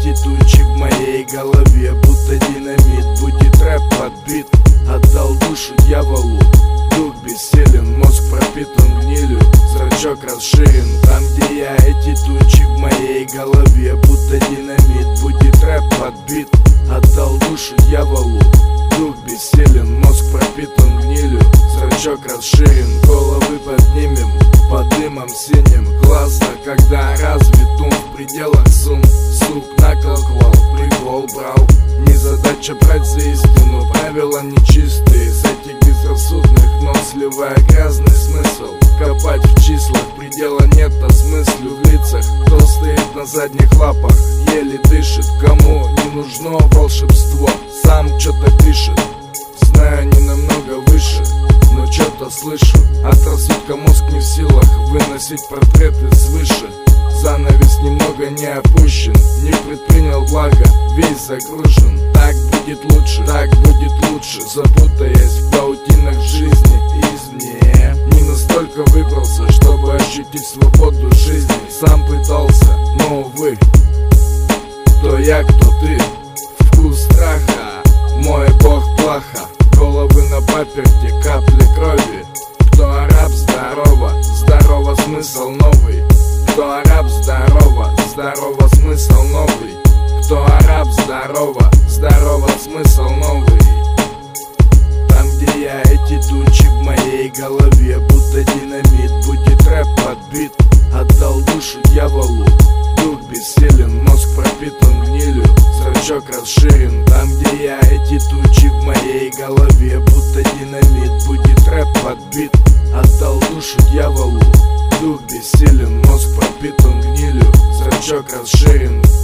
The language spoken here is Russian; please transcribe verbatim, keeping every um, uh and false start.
эти тучи в моей голове, будто динамит. Будет рэп подбит, отдал душу дьяволу. Дух бессилен, мозг пропитан гнилью, зрачок расширен. Там, где я, эти тучи в моей голове, будто динамит. Будет рэп подбит, отдал душу дьяволу. Дух бессилен, мозг пропитан гнилью, зрачок расширен. Головы поднимем под дымом синим. Классно, когда развит ум в пределах сум. Сук наколквал, прикол брал. Не задача брать за истину, правила нечистые. С этих безрассудных, но сливая грязный смысл. Копать в числах, предела нет, а смыслю в лицах. Кто стоит на задних лапах, еле дышит. Кому не нужно волшебство, сам что-то пишет. Знаю, не намного выше, но что-то слышу. От рассудка мозг не в силах выносить портреты свыше. Занавес немного не опущен, не предпринял благо, весь загружен. Так будет лучше, так будет лучше, запутаясь в паутинах жизни извне. Не настолько выбрался, чтобы ощутить свободу жизни. Сам пытался, но увы. Кто я, кто ты? Вкус страха, мой бог плохо. Головы на паперти, капли крови. Кто араб, здорово, здорово, смысл новый. Кто араб, здорово, здорово, смысл новый. Кто араб, здорово, здорово, смысл новый. Там, где я, эти тучи в моей голове, будто динамит. Будет рэп подбит, отдал душу дьяволу. Дух бессилен, мозг пропитан гнилью, зрачок расширен. Там, где я, эти тучи в моей голове, будто динамит. Будет рэп подбит, отдал душу дьяволу. Дух бессилен, мозг пропитан гнилью, зрачок расширен.